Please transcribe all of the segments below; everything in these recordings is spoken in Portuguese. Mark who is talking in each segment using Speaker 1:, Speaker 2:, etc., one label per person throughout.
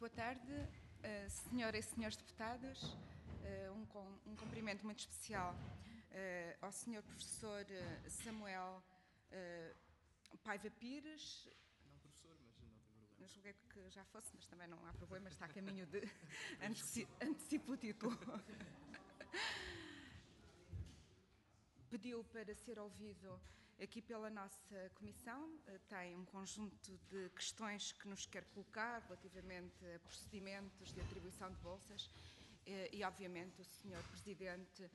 Speaker 1: boa tarde, senhoras e senhores deputados. Um cumprimento muito especial ao senhor professor Samuel Paiva Pires.
Speaker 2: Não, professor, mas não tem problema.
Speaker 1: Eu julguei que já fosse, mas também não há problema, está a caminho de antecipo o título. Pediu para ser ouvido aqui pela nossa comissão, tem um conjunto de questões que nos quer colocar relativamente a procedimentos de atribuição de bolsas e obviamente, o Sr. Presidente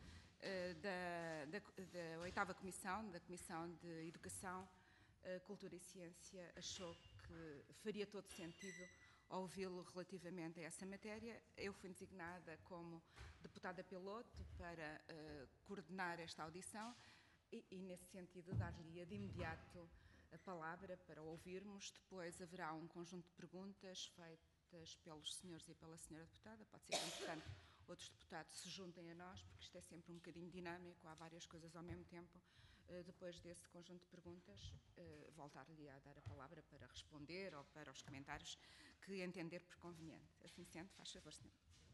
Speaker 1: da 8ª Comissão, da Comissão de Educação, Cultura e Ciência, achou que faria todo sentido ouvi-lo relativamente a essa matéria. Eu fui designada como deputada piloto para coordenar esta audição e, nesse sentido, dar-lhe de imediato a palavra para ouvirmos. Depois haverá um conjunto de perguntas feitas pelos senhores e pela senhora deputada. Pode ser que, entretanto, outros deputados se juntem a nós, porque isto é sempre um bocadinho dinâmico, há várias coisas ao mesmo tempo. Depois desse conjunto de perguntas, voltar-lhe a dar a palavra para responder ou para os comentários que entender por conveniente. Assim sendo, faz favor, senhor.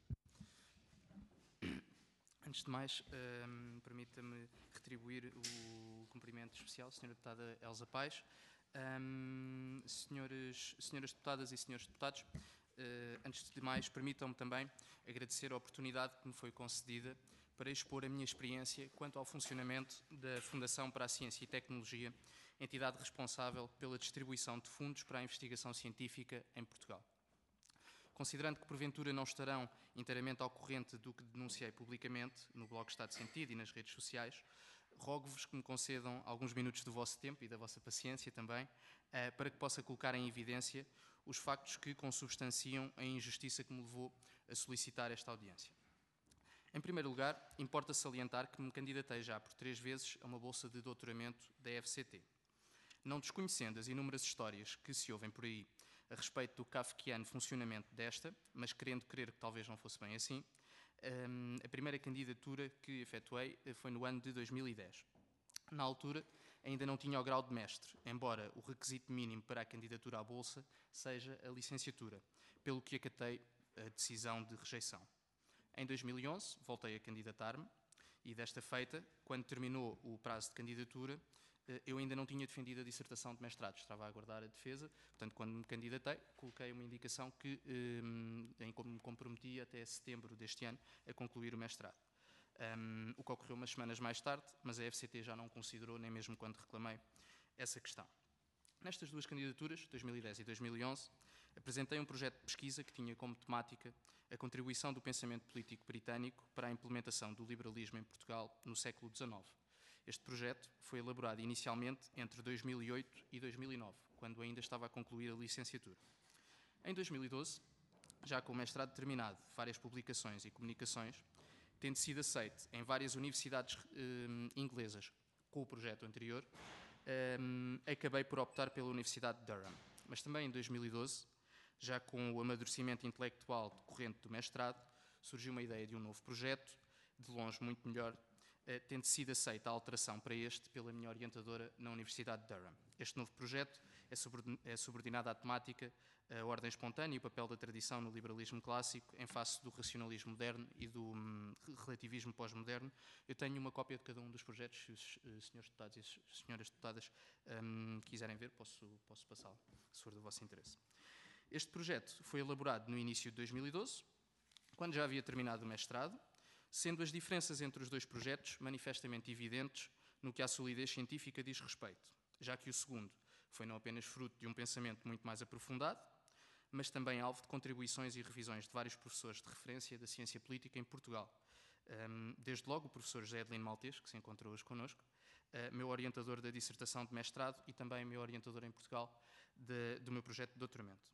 Speaker 2: Antes de mais, permita-me retribuir o cumprimento especial, Sra. Deputada Elsa Paes. Senhoras deputadas e senhores deputados, antes de mais, permitam-me também agradecer a oportunidade que me foi concedida para expor a minha experiência quanto ao funcionamento da Fundação para a Ciência e Tecnologia, entidade responsável pela distribuição de fundos para a investigação científica em Portugal. Considerando que, porventura, não estarão inteiramente ao corrente do que denunciei publicamente no blog Estado de Sentido e nas redes sociais, rogo-vos que me concedam alguns minutos do vosso tempo e da vossa paciência também, para que possa colocar em evidência os factos que consubstanciam a injustiça que me levou a solicitar esta audiência. Em primeiro lugar, importa salientar que me candidatei já por 3 vezes a uma bolsa de doutoramento da FCT. Não desconhecendo as inúmeras histórias que se ouvem por aí a respeito do kafkiano funcionamento desta, mas querendo crer que talvez não fosse bem assim, a primeira candidatura que efetuei foi no ano de 2010. Na altura, ainda não tinha o grau de mestre, embora o requisito mínimo para a candidatura à bolsa seja a licenciatura, pelo que acatei a decisão de rejeição. Em 2011, voltei a candidatar-me e, desta feita, quando terminou o prazo de candidatura, eu ainda não tinha defendido a dissertação de mestrado, estava a aguardar a defesa. Portanto, quando me candidatei, coloquei uma indicação que me comprometia até setembro deste ano a concluir o mestrado. O que ocorreu umas semanas mais tarde, mas a FCT já não considerou, nem mesmo quando reclamei, essa questão. Nestas 2 candidaturas, 2010 e 2011, apresentei um projeto de pesquisa que tinha como temática a contribuição do pensamento político britânico para a implementação do liberalismo em Portugal no século XIX. Este projeto foi elaborado inicialmente entre 2008 e 2009, quando ainda estava a concluir a licenciatura. Em 2012, já com o mestrado terminado, várias publicações e comunicações, tendo sido aceito em várias universidades inglesas com o projeto anterior, acabei por optar pela Universidade de Durham. Mas também em 2012, já com o amadurecimento intelectual decorrente do mestrado, surgiu uma ideia de um novo projeto, de longe muito melhor, tendo sido aceita a alteração para este pela minha orientadora na Universidade de Durham. Este novo projeto é subordinado à temática a ordem espontânea e o papel da tradição no liberalismo clássico em face do racionalismo moderno e do relativismo pós-moderno. Eu tenho uma cópia de cada um dos projetos, se os senhores deputados e as senhoras deputadas quiserem ver, posso passá-lo, se for do vosso interesse. Este projeto foi elaborado no início de 2012, quando já havia terminado o mestrado, sendo as diferenças entre os 2 projetos manifestamente evidentes no que à solidez científica diz respeito, já que o segundo foi não apenas fruto de um pensamento muito mais aprofundado, mas também alvo de contribuições e revisões de vários professores de referência da ciência política em Portugal. Desde logo o professor José Adelino Maltês, que se encontra hoje connosco, meu orientador da dissertação de mestrado e também meu orientador em Portugal do meu projeto de doutoramento.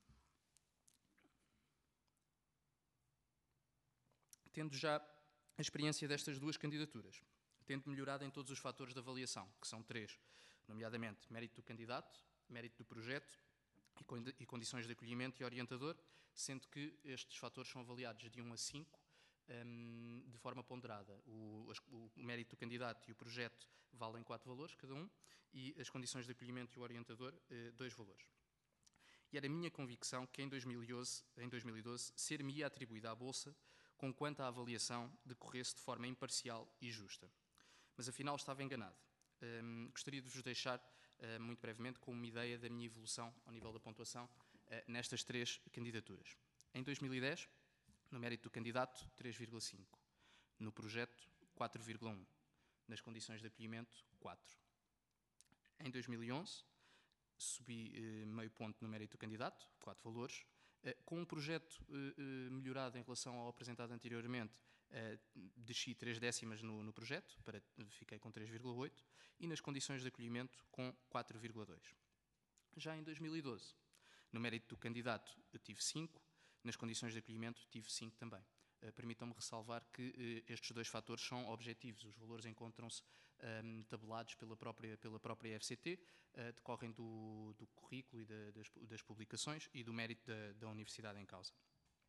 Speaker 2: Tendo já a experiência destas 2 candidaturas, tendo melhorado em todos os fatores de avaliação, que são 3, nomeadamente mérito do candidato, mérito do projeto e condições de acolhimento e orientador, sendo que estes fatores são avaliados de 1 a 5, de forma ponderada. O mérito do candidato e o projeto valem 4 valores cada um e as condições de acolhimento e o orientador 2 valores. E era minha convicção que em 2012 ser-me-ia atribuída a bolsa conquanto a avaliação decorresse de forma imparcial e justa. Mas afinal estava enganado. Gostaria de vos deixar, muito brevemente, com uma ideia da minha evolução ao nível da pontuação nestas 3 candidaturas. Em 2010, no mérito do candidato, 3,5. No projeto, 4,1. Nas condições de acolhimento, 4. Em 2011, subi meio ponto no mérito do candidato, 4 valores. Com um projeto melhorado em relação ao apresentado anteriormente, desci 3 décimas no projeto, fiquei com 3,8, e nas condições de acolhimento com 4,2. Já em 2012, no mérito do candidato, eu tive 5, nas condições de acolhimento tive 5 também. Permitam-me ressalvar que estes 2 fatores são objetivos. Os valores encontram-se tabelados pela própria FCT, decorrem do currículo e das publicações e do mérito da universidade em causa.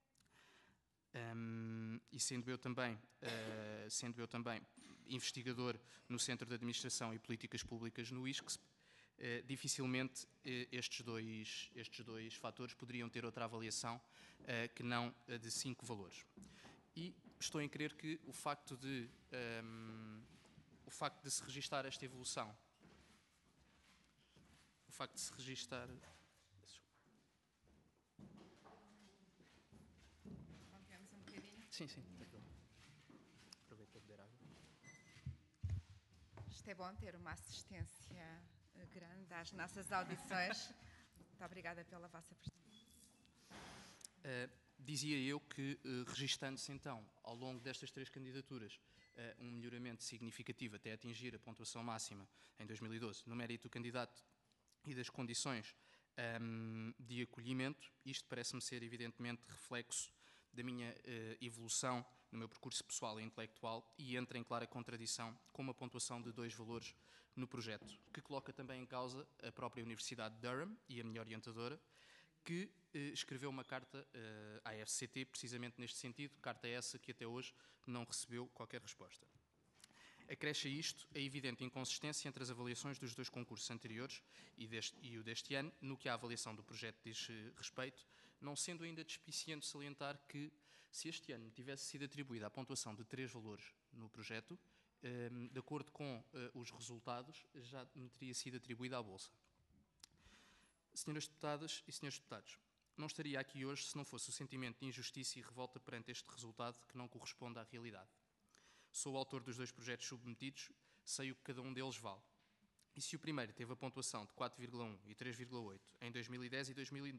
Speaker 2: E sendo eu também investigador no Centro de Administração e Políticas Públicas no ISCSP, dificilmente estes dois fatores poderiam ter outra avaliação que não a de 5 valores. E estou em crer que o facto de se registar esta evolução, o facto de se registar...
Speaker 1: Continuamos um bocadinho.
Speaker 2: Sim. Aproveito para beber água.
Speaker 1: Isto é bom ter uma assistência grande às nossas audições. Muito obrigada pela vossa presença.
Speaker 2: Dizia eu que, registando-se então, ao longo destas 3 candidaturas, um melhoramento significativo até atingir a pontuação máxima em 2012, no mérito do candidato e das condições de acolhimento, isto parece-me ser evidentemente reflexo da minha evolução no meu percurso pessoal e intelectual e entra em clara contradição com uma pontuação de 2 valores no projeto, que coloca também em causa a própria Universidade de Durham e a minha orientadora, que escreveu uma carta à FCT precisamente neste sentido, carta essa que até hoje não recebeu qualquer resposta. Acresce a isto a evidente inconsistência entre as avaliações dos 2 concursos anteriores e o deste ano, no que a avaliação do projeto diz respeito, não sendo ainda despiciente salientar que, se este ano tivesse sido atribuída a pontuação de 3 valores no projeto, de acordo com os resultados, já me teria sido atribuída a bolsa. Senhoras deputadas e senhores deputados, não estaria aqui hoje se não fosse o sentimento de injustiça e revolta perante este resultado que não corresponde à realidade. Sou o autor dos 2 projetos submetidos, sei o que cada um deles vale. E se o primeiro teve a pontuação de 4,1 e 3,8 em 2010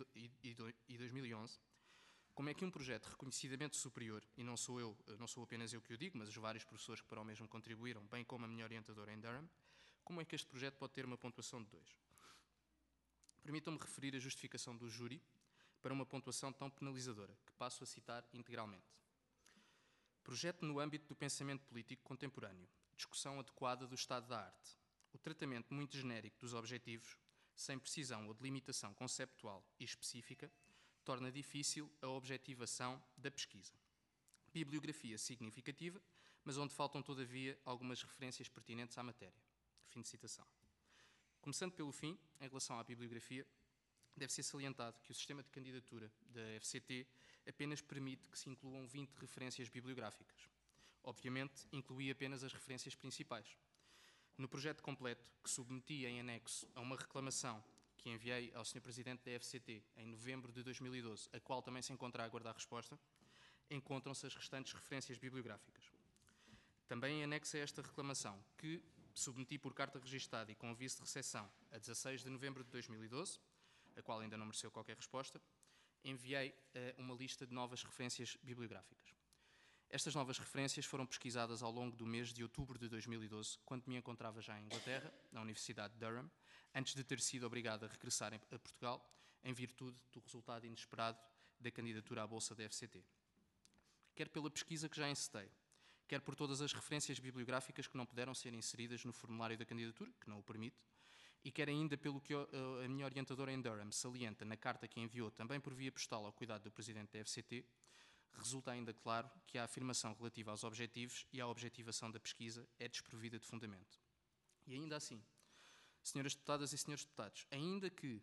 Speaker 2: e 2011, como é que um projeto reconhecidamente superior, e não sou apenas eu que o digo, mas os vários professores que para o mesmo contribuíram, bem como a minha orientadora em Durham, como é que este projeto pode ter uma pontuação de 2? Permitam-me referir a justificação do júri para uma pontuação tão penalizadora, que passo a citar integralmente. Projeto no âmbito do pensamento político contemporâneo, discussão adequada do estado da arte, o tratamento muito genérico dos objetivos, sem precisão ou delimitação conceptual e específica, torna difícil a objetivação da pesquisa. Bibliografia significativa, mas onde faltam, todavia, algumas referências pertinentes à matéria. Fim de citação. Começando pelo fim, em relação à bibliografia, deve ser salientado que o sistema de candidatura da FCT apenas permite que se incluam 20 referências bibliográficas. Obviamente, inclui apenas as referências principais. No projeto completo, que submeti em anexo a uma reclamação que enviei ao Sr. Presidente da FCT em novembro de 2012, a qual também se encontra a aguardar resposta, encontram-se as restantes referências bibliográficas. Também em anexo a esta reclamação, que submeti por carta registada e com aviso de recepção a 16 de novembro de 2012, a qual ainda não mereceu qualquer resposta, enviei uma lista de novas referências bibliográficas. Estas novas referências foram pesquisadas ao longo do mês de outubro de 2012, quando me encontrava já em Inglaterra, na Universidade de Durham, antes de ter sido obrigado a regressar a Portugal, em virtude do resultado inesperado da candidatura à Bolsa da FCT. Quer pela pesquisa que já encetei, quer por todas as referências bibliográficas que não puderam ser inseridas no formulário da candidatura, que não o permite, e quer ainda pelo que a minha orientadora em Durham salienta na carta que enviou também por via postal ao cuidado do Presidente da FCT, resulta ainda claro que a afirmação relativa aos objetivos e à objetivação da pesquisa é desprovida de fundamento. E ainda assim, senhoras deputadas e senhores deputados, ainda que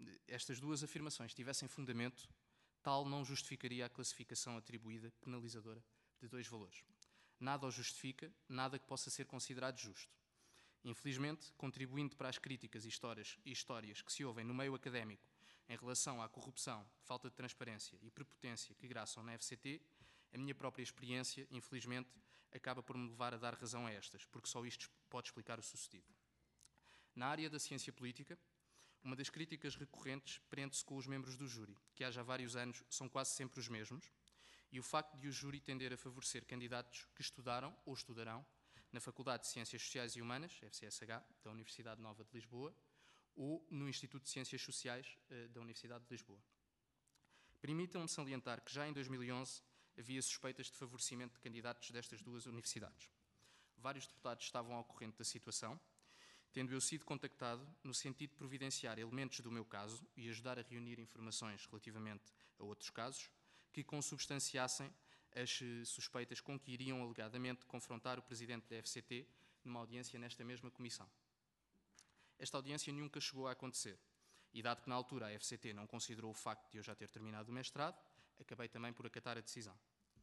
Speaker 2: estas duas afirmações tivessem fundamento, tal não justificaria a classificação atribuída penalizadora de 2 valores. Nada o justifica, nada que possa ser considerado justo. Infelizmente, contribuindo para as críticas e histórias que se ouvem no meio académico em relação à corrupção, falta de transparência e prepotência que graçam na FCT, a minha própria experiência, infelizmente, acaba por me levar a dar razão a estas, porque só isto pode explicar o sucedido. Na área da ciência política, uma das críticas recorrentes prende-se com os membros do júri, que há já vários anos são quase sempre os mesmos, e o facto de o júri tender a favorecer candidatos que estudaram ou estudarão na Faculdade de Ciências Sociais e Humanas, FCSH, da Universidade Nova de Lisboa, ou no Instituto de Ciências Sociais da Universidade de Lisboa. Permitam-me salientar que já em 2011 havia suspeitas de favorecimento de candidatos destas duas universidades. Vários deputados estavam ao corrente da situação, tendo eu sido contactado no sentido de providenciar elementos do meu caso e ajudar a reunir informações relativamente a outros casos que consubstanciassem as suspeitas com que iriam alegadamente confrontar o presidente da FCT numa audiência nesta mesma comissão. Esta audiência nunca chegou a acontecer e, dado que na altura a FCT não considerou o facto de eu já ter terminado o mestrado, acabei também por acatar a decisão.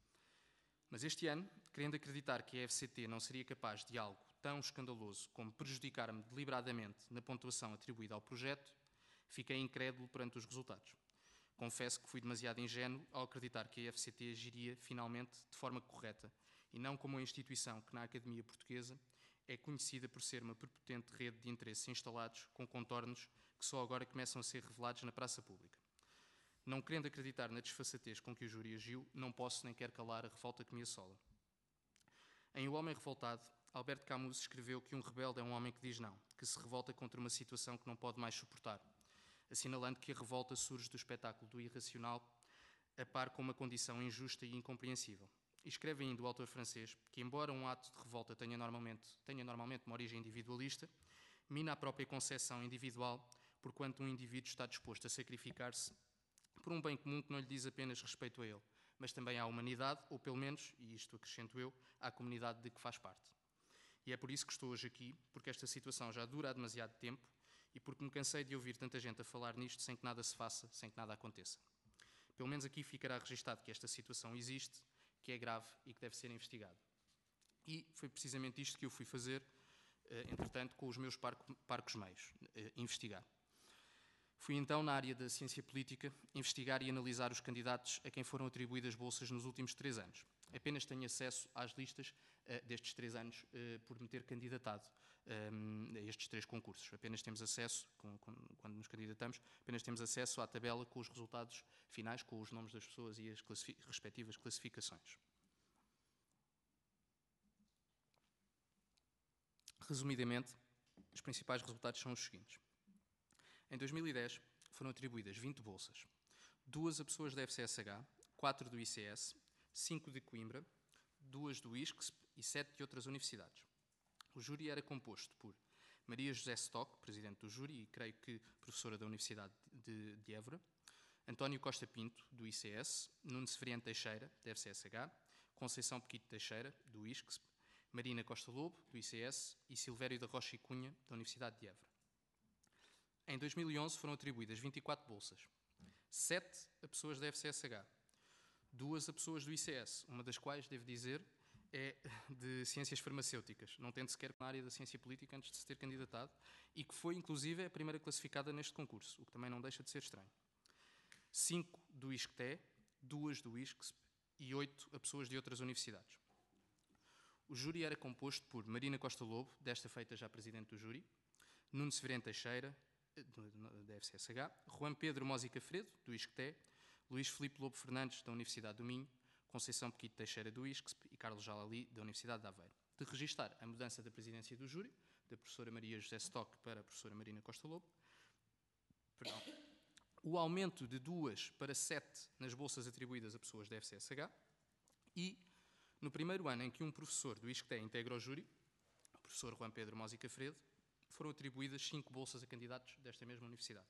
Speaker 2: Mas este ano, querendo acreditar que a FCT não seria capaz de algo tão escandaloso como prejudicar-me deliberadamente na pontuação atribuída ao projeto, fiquei incrédulo perante os resultados. Confesso que fui demasiado ingênuo ao acreditar que a FCT agiria finalmente de forma correta e não como uma instituição que na Academia Portuguesa é conhecida por ser uma prepotente rede de interesses instalados com contornos que só agora começam a ser revelados na praça pública. Não querendo acreditar na desfaçatez com que o júri agiu, não posso nem quero calar a revolta que me assola. Em O Homem Revoltado, Albert Camus escreveu que um rebelde é um homem que diz não, que se revolta contra uma situação que não pode mais suportar, assinalando que a revolta surge do espetáculo do irracional, a par com uma condição injusta e incompreensível. E escreve ainda o autor francês que, embora um ato de revolta tenha normalmente uma origem individualista, mina a própria concepção individual, porquanto um indivíduo está disposto a sacrificar-se por um bem comum que não lhe diz apenas respeito a ele, mas também à humanidade, ou pelo menos, e isto acrescento eu, à comunidade de que faz parte. E é por isso que estou hoje aqui, porque esta situação já dura há demasiado tempo e porque me cansei de ouvir tanta gente a falar nisto sem que nada se faça, sem que nada aconteça. Pelo menos aqui ficará registado que esta situação existe, que é grave e que deve ser investigada. E foi precisamente isto que eu fui fazer, entretanto, com os meus parcos meios, investigar. Fui então, na área da ciência política, investigar e analisar os candidatos a quem foram atribuídas bolsas nos últimos 3 anos. Apenas tenho acesso às listas destes 3 anos por me ter candidatado a estes 3 concursos. Apenas temos acesso, quando nos candidatamos, apenas temos acesso à tabela com os resultados finais, com os nomes das pessoas e as respectivas classificações. Resumidamente, os principais resultados são os seguintes. Em 2010, foram atribuídas 20 bolsas, 2 a pessoas da FCSH, 4 do ICS, 5 de Coimbra, 2 do ISCSP e 7 de outras universidades. O júri era composto por Maria José Stock, presidente do júri e creio que professora da Universidade de Évora, António Costa Pinto, do ICS, Nuno Severiano Teixeira, da FCSH, Conceição Pequito Teixeira, do ISCSP, Marina Costa Lobo, do ICS e Silvério da Rocha e Cunha, da Universidade de Évora. Em 2011 foram atribuídas 24 bolsas, 7 a pessoas da FCSH, 2 a pessoas do ICS, uma das quais, devo dizer, é de ciências farmacêuticas, não tendo sequer na área da ciência política antes de se ter candidatado, e que foi, inclusive, a primeira classificada neste concurso, o que também não deixa de ser estranho. 5 do ISCTE, 2 do ISCSP e 8 a pessoas de outras universidades. O júri era composto por Marina Costa Lobo, desta feita já presidente do júri, Nuno Severiano Teixeira, da FCSH, Juan Pedro Mósica Fredo, do ISCTE, Luís Filipe Lobo Fernandes, da Universidade do Minho, Conceição Pequito Teixeira, do ISCSP e Carlos Jalali, da Universidade de Aveiro. De registar a mudança da presidência do júri, da professora Maria José Stock para a professora Marina Costa Lobo, o aumento de 2 para 7 nas bolsas atribuídas a pessoas da FCSH e, no primeiro ano em que um professor do ISCTE integra o júri, o professor Juan Pedro Mósica Fredo, foram atribuídas 5 bolsas a candidatos desta mesma universidade.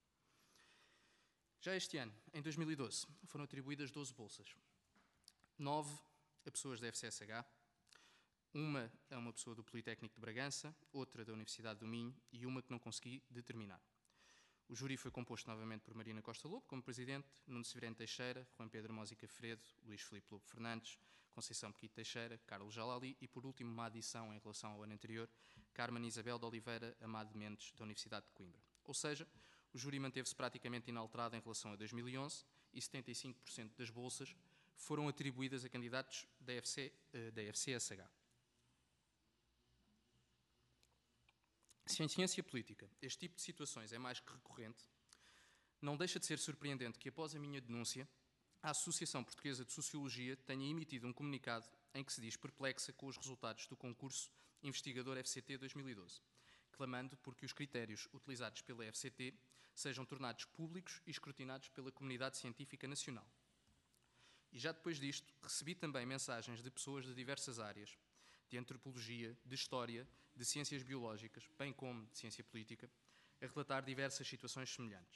Speaker 2: Já este ano, em 2012, foram atribuídas 12 bolsas. 9 a pessoas da FCSH, uma a uma pessoa do Politécnico de Bragança, outra da Universidade do Minho e uma que não consegui determinar. O júri foi composto novamente por Marina Costa Lobo como presidente, Nuno Severino Teixeira, Juan Pedro Mósica Fredo, Luís Filipe Lobo Fernandes, Conceição Pequito Teixeira, Carlos Jalali e, por último, uma adição em relação ao ano anterior, Carmen Isabel de Oliveira Amado Mendes, da Universidade de Coimbra. Ou seja, o júri manteve-se praticamente inalterado em relação a 2011 e 75% das bolsas foram atribuídas a candidatos da FCSH. Se em ciência política este tipo de situações é mais que recorrente, não deixa de ser surpreendente que, após a minha denúncia, a Associação Portuguesa de Sociologia tenha emitido um comunicado em que se diz perplexa com os resultados do concurso Investigador FCT 2012, clamando por que os critérios utilizados pela FCT sejam tornados públicos e escrutinados pela comunidade científica nacional. E já depois disto, recebi também mensagens de pessoas de diversas áreas, de antropologia, de história, de ciências biológicas, bem como de ciência política, a relatar diversas situações semelhantes.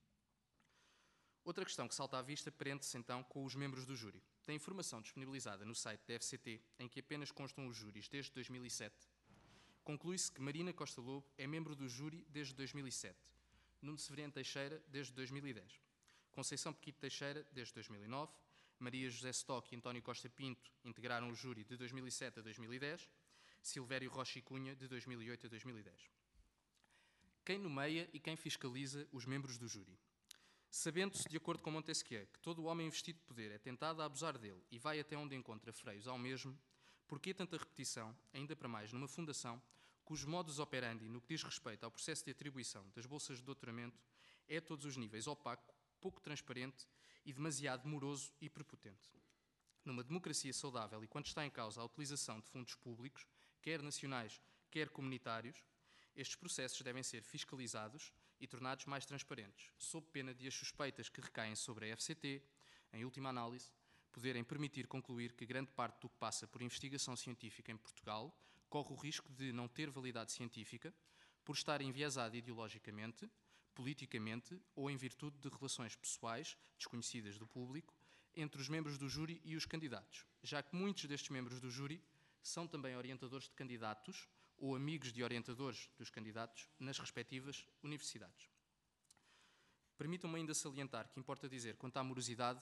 Speaker 2: Outra questão que salta à vista prende-se então com os membros do júri. Da informação disponibilizada no site da FCT, em que apenas constam os júris desde 2007, conclui-se que Marina Costa Lobo é membro do júri desde 2007, Nuno Severino Teixeira desde 2010, Conceição Pequito Teixeira desde 2009, Maria José Stock e António Costa Pinto integraram o júri de 2007 a 2010, Silvério Rocha e Cunha de 2008 a 2010. Quem nomeia e quem fiscaliza os membros do júri? Sabendo-se, de acordo com Montesquieu, que todo homem investido de poder é tentado a abusar dele e vai até onde encontra freios ao mesmo, por que tanta repetição, ainda para mais numa fundação, cujo modus operandi, no que diz respeito ao processo de atribuição das bolsas de doutoramento, é a todos os níveis opaco, pouco transparente e demasiado moroso e prepotente? Numa democracia saudável e quando está em causa a utilização de fundos públicos, quer nacionais, quer comunitários, estes processos devem ser fiscalizados e tornados mais transparentes, sob pena de as suspeitas que recaem sobre a FCT, em última análise, poderem permitir concluir que grande parte do que passa por investigação científica em Portugal corre o risco de não ter validade científica por estar enviesado ideologicamente, politicamente ou em virtude de relações pessoais, desconhecidas do público, entre os membros do júri e os candidatos, já que muitos destes membros do júri são também orientadores de candidatos ou amigos de orientadores dos candidatos nas respectivas universidades. Permitam-me ainda salientar o que importa dizer quanto à morosidade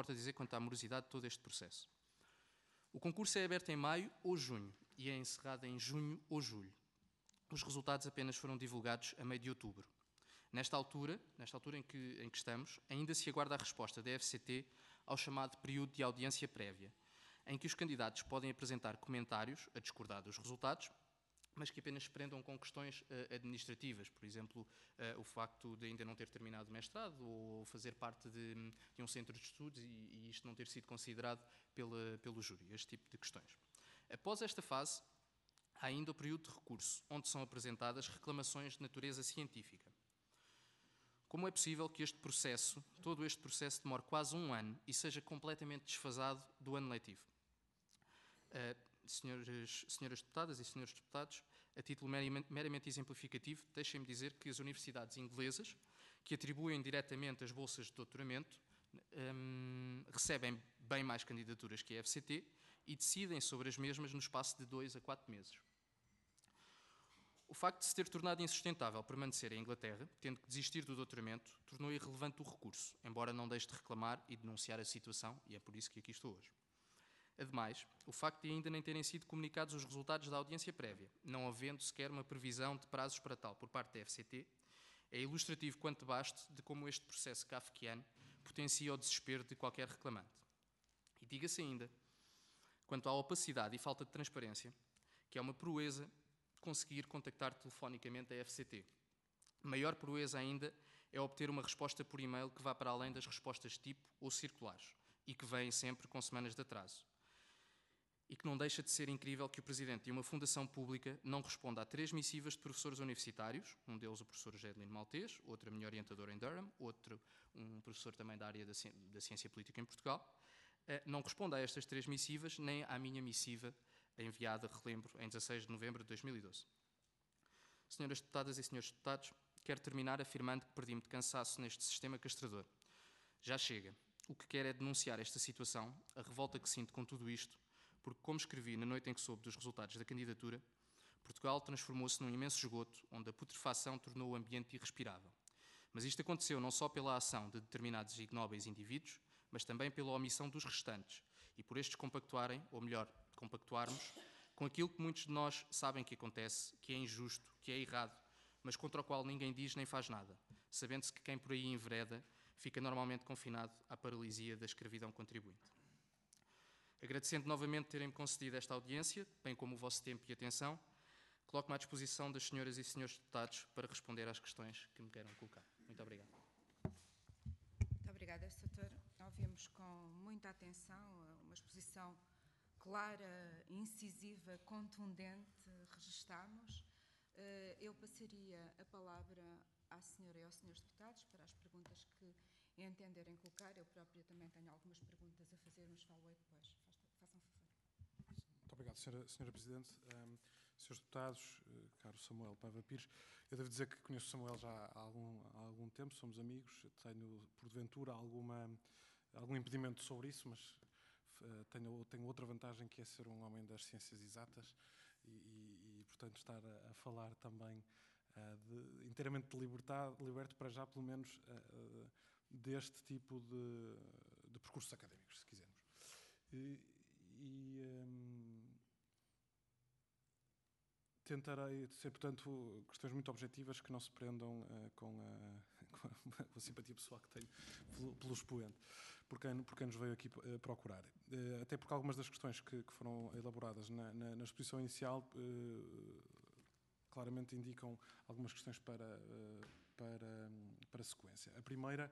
Speaker 2: de todo este processo. O concurso é aberto em maio ou junho e é encerrado em junho ou julho. Os resultados apenas foram divulgados a meio de outubro. Nesta altura em que estamos, ainda se aguarda a resposta da FCT ao chamado período de audiência prévia, em que os candidatos podem apresentar comentários a discordar dos resultados, mas que apenas se prendam com questões administrativas, por exemplo, o facto de ainda não ter terminado o mestrado ou fazer parte de um centro de estudos e isto não ter sido considerado pelo júri, este tipo de questões. Após esta fase, há ainda o período de recurso, onde são apresentadas reclamações de natureza científica. Como é possível que todo este processo demore quase um ano e seja completamente desfasado do ano letivo? Senhoras deputadas e senhores deputados, a título meramente exemplificativo, deixem-me dizer que as universidades inglesas, que atribuem diretamente as bolsas de doutoramento, recebem bem mais candidaturas que a FCT e decidem sobre as mesmas no espaço de 2 a 4 meses. O facto de se ter tornado insustentável permanecer em Inglaterra, tendo que desistir do doutoramento, tornou irrelevante o recurso, embora não deixe de reclamar e denunciar a situação, e é por isso que aqui estou hoje. Ademais, o facto de ainda nem terem sido comunicados os resultados da audiência prévia, não havendo sequer uma previsão de prazos para tal por parte da FCT, é ilustrativo quanto baste de como este processo kafkiano potencia o desespero de qualquer reclamante. E diga-se ainda, quanto à opacidade e falta de transparência, que é uma proeza conseguir contactar telefonicamente a FCT. Maior proeza ainda é obter uma resposta por e-mail que vá para além das respostas tipo ou circulares e que vêm sempre com semanas de atraso. E que não deixa de ser incrível que o presidente de uma fundação pública não responda a 3 missivas de professores universitários, um deles o professor Gedelino Maltês, outro a minha orientadora em Durham, outro um professor também da área da ciência política em Portugal, não responda a estas 3 missivas nem à minha missiva enviada, relembro, em 16 de novembro de 2012. Senhoras deputadas e senhores deputados, quero terminar afirmando que perdi-me de cansaço neste sistema castrador. Já chega. O que quero é denunciar esta situação, a revolta que sinto com tudo isto, porque, como escrevi na noite em que soube dos resultados da candidatura, Portugal transformou-se num imenso esgoto, onde a putrefação tornou o ambiente irrespirável. Mas isto aconteceu não só pela ação de determinados ignóbeis indivíduos, mas também pela omissão dos restantes, e por estes compactuarem, ou melhor, compactuarmos, com aquilo que muitos de nós sabem que acontece, que é injusto, que é errado, mas contra o qual ninguém diz nem faz nada, sabendo-se que quem por aí envereda fica normalmente confinado à paralisia da escravidão contribuinte. Agradecendo novamente terem-me concedido esta audiência, bem como o vosso tempo e atenção, coloco-me à disposição das senhoras e senhores deputados para responder às questões que me queiram colocar. Muito obrigado.
Speaker 1: Muito obrigada, Sr. Doutor. Ouvimos com muita atenção uma exposição clara, incisiva, contundente, registámos. Eu passaria a palavra à senhora e aos senhores deputados para as perguntas que entenderem colocar. Eu própria também tenho algumas perguntas a fazer, mas falo depois. Façam favor.
Speaker 3: Muito obrigado, Sra. Presidente. Senhores deputados, caro Samuel Paiva Pires, eu devo dizer que conheço o Samuel já há algum tempo, somos amigos, tenho, porventura, algum impedimento sobre isso, mas tenho outra vantagem, que é ser um homem das ciências exatas e portanto, estar a falar também inteiramente liberto para já, pelo menos, deste tipo de percursos académicos, se quisermos. Tentarei ser, portanto, questões muito objetivas que não se prendam com a simpatia pessoal que tenho pelo expoente, por quem nos veio aqui procurar. Até porque algumas das questões que foram elaboradas na exposição inicial claramente indicam algumas questões para a sequência. A primeira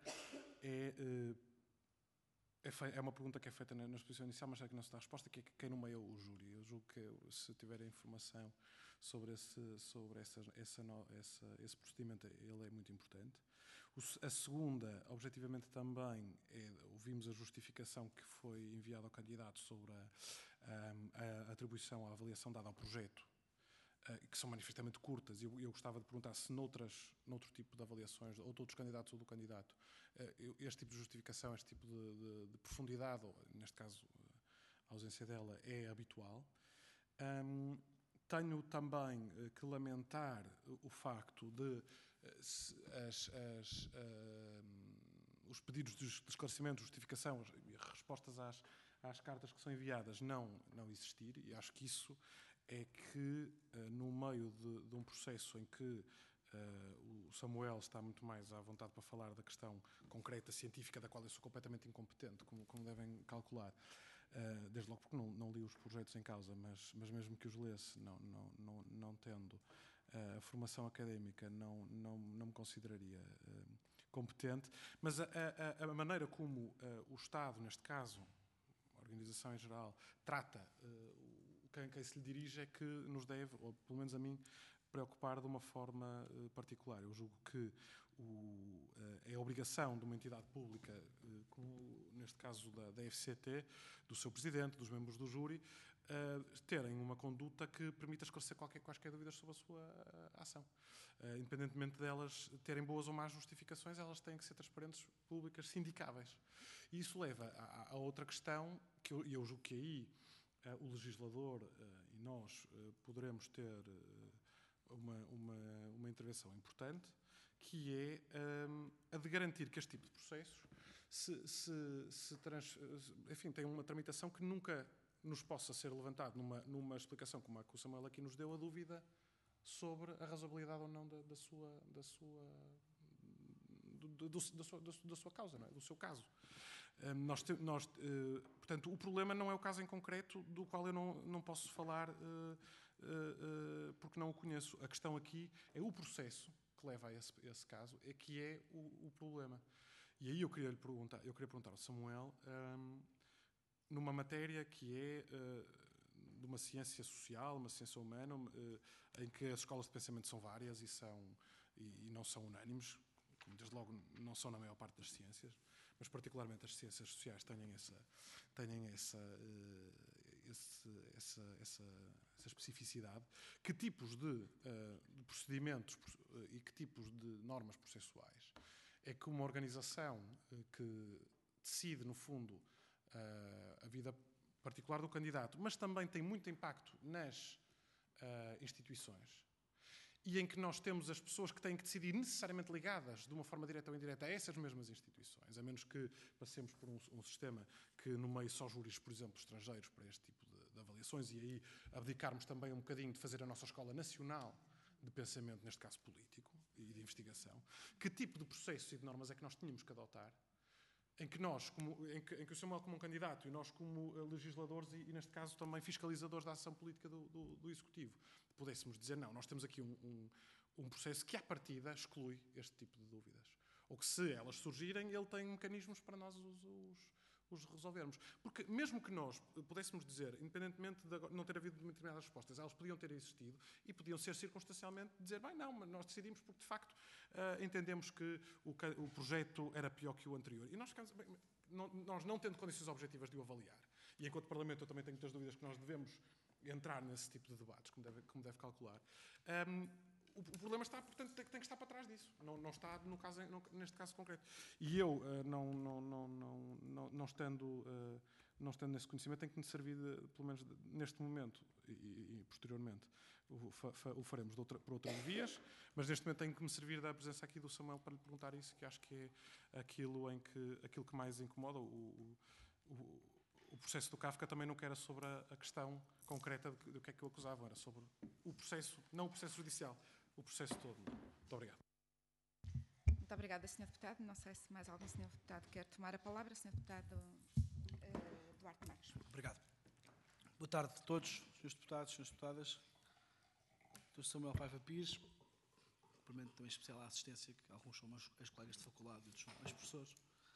Speaker 3: é uma pergunta que é feita na exposição inicial, mas é que não se dá resposta, que é quem nomeia o júri. Eu julgo que, se tiver informação sobre esse procedimento, ele é muito importante. A segunda, objetivamente também, ouvimos a justificação que foi enviada ao candidato sobre a atribuição, a avaliação dada ao projeto, que são manifestamente curtas, e eu gostava de perguntar se noutro tipo de avaliações, ou de outros candidatos ou do candidato, este tipo de justificação, este tipo de profundidade, ou neste caso a ausência dela, é habitual. Tenho também que lamentar o facto de os pedidos de esclarecimento, justificação e respostas às cartas que são enviadas não existir, e acho que isso é que, no meio de um processo em que o Samuel está muito mais à vontade para falar da questão concreta, científica, da qual eu sou completamente incompetente, como devem calcular, desde logo porque não li os projetos em causa, mas mesmo que os lesse, não tendo a formação académica, não me consideraria competente, mas a maneira como o Estado, neste caso, a organização em geral, trata quem se lhe dirige, é que nos deve, ou pelo menos a mim, preocupar de uma forma particular. Eu julgo que é a obrigação de uma entidade pública, como neste caso da FCT, do seu presidente, dos membros do júri, terem uma conduta que permita esclarecer quaisquer dúvidas sobre a sua ação. Independentemente delas terem boas ou más justificações, elas têm que ser transparentes, públicas, sindicáveis. E isso leva a outra questão, que eu julgo que aí o legislador e nós poderemos ter uma intervenção importante, que é a de garantir que este tipo de processos enfim, tem uma tramitação que nunca nos possa ser levantado numa explicação como a que o Samuel aqui nos deu, a dúvida sobre a razoabilidade ou não da sua causa, não é? Do seu caso. Portanto, o problema não é o caso em concreto, do qual eu não posso falar porque não o conheço. A questão aqui é o processo que leva a esse caso, que é o problema. E aí eu queria perguntar ao Samuel, numa matéria que é de uma ciência social, uma ciência humana, em que as escolas de pensamento são várias e não são unânimes, como desde logo não são na maior parte das ciências, mas particularmente as ciências sociais têm essa especificidade. Que tipos de procedimentos e que tipos de normas processuais é que uma organização que decide, no fundo, a vida particular do candidato, mas também tem muito impacto nas instituições, e em que nós temos as pessoas que têm que decidir necessariamente ligadas, de uma forma direta ou indireta, a essas mesmas instituições, a menos que passemos por um sistema que nomeie só júris, por exemplo, estrangeiros para este tipo de avaliações, e aí abdicarmos também um bocadinho de fazer a nossa escola nacional de pensamento, neste caso político, e de investigação. Que tipo de processos e de normas é que nós tínhamos que adotar, em que o Samuel como um candidato e nós como legisladores e neste caso também fiscalizadores da ação política do Executivo, pudéssemos dizer, não, nós temos aqui um processo que à partida exclui este tipo de dúvidas. Ou que se elas surgirem, ele tem mecanismos para nós os resolvermos. Porque mesmo que nós pudéssemos dizer, independentemente de não ter havido determinadas respostas, elas podiam ter existido e podiam ser circunstancialmente dizer, bem, não, mas nós decidimos porque de facto entendemos que o projeto era pior que o anterior. E nós ficamos, bem, nós não tendo condições objetivas de o avaliar, e enquanto Parlamento eu também tenho muitas dúvidas que nós devemos entrar nesse tipo de debates, como deve calcular, o problema está, portanto, tem que estar para trás disso. Não está neste caso concreto. E eu, não estando nesse conhecimento, tenho que me servir, pelo menos neste momento e posteriormente, o faremos por outras vias, mas neste momento tenho que me servir da presença aqui do Samuel para lhe perguntar isso, que acho que é aquilo que mais incomoda. O processo do Kafka também nunca era sobre a questão concreta do que é que eu acusava, era sobre o processo, não o processo judicial, o processo todo. Muito obrigado.
Speaker 1: Muito obrigada, Sr. Deputado. Não sei se mais algum Sr. Deputado quer tomar a palavra. Sr. Deputado Duarte Marques.
Speaker 4: Obrigado. Boa tarde a todos, Srs. Deputados, Sras. Deputadas. Dr. Samuel Paiva Pires, cumprimento também especial à assistência, que alguns são meus ex-colegas de faculdade e outros são ex-professores.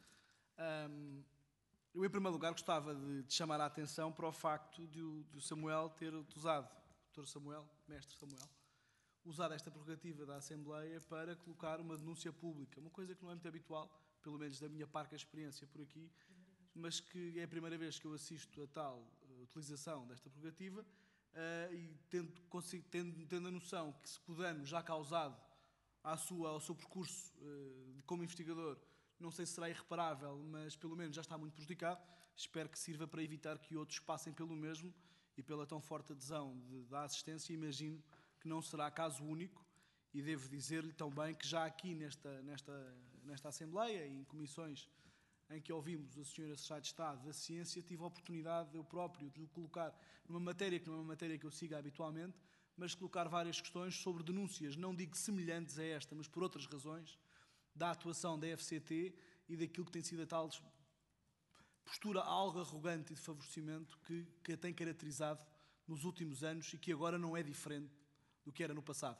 Speaker 4: Eu, em primeiro lugar, gostava de chamar a atenção para o facto de o Samuel ter usado, Dr. Samuel, Mestre Samuel, usado esta prerrogativa da Assembleia para colocar uma denúncia pública, uma coisa que não é muito habitual, pelo menos da minha parca experiência por aqui, mas que é a primeira vez que eu assisto a tal utilização desta prerrogativa e tendo a noção que, se por dano já causado ao seu percurso como investigador, não sei se será irreparável, mas pelo menos já está muito prejudicado. Espero que sirva para evitar que outros passem pelo mesmo e pela tão forte adesão da assistência. Imagino que não será caso único e devo dizer-lhe também que já aqui nesta Assembleia e em comissões em que ouvimos a Sra. Secretária de Estado da Ciência, tive a oportunidade eu próprio de lhe colocar numa matéria que não é uma matéria que eu siga habitualmente, mas colocar várias questões sobre denúncias, não digo semelhantes a esta, mas por outras razões, da atuação da FCT e daquilo que tem sido a tal postura algo arrogante e de favorecimento que a tem caracterizado nos últimos anos e que agora não é diferente do que era no passado.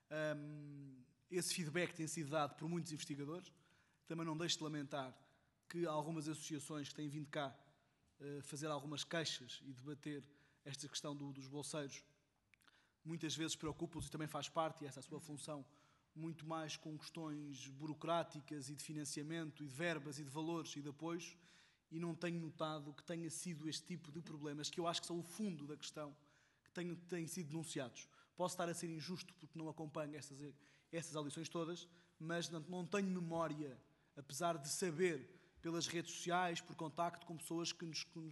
Speaker 4: Esse feedback tem sido dado por muitos investigadores. Também não deixo de lamentar que algumas associações que têm vindo cá fazer algumas queixas e debater esta questão dos bolseiros muitas vezes preocupam-se, e também faz parte, e essa é a sua função, muito mais com questões burocráticas e de financiamento e de verbas e de valores e de apoios, e não tenho notado que tenha sido este tipo de problemas, que eu acho que são o fundo da questão, que têm sido denunciados. Posso estar a ser injusto porque não acompanho essas audições todas, mas não tenho memória, apesar de saber pelas redes sociais, por contacto com pessoas que